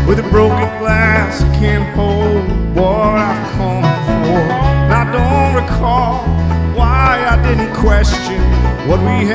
with a broken glass, I can't hold what I've come for. And I don't recall why I didn't question what we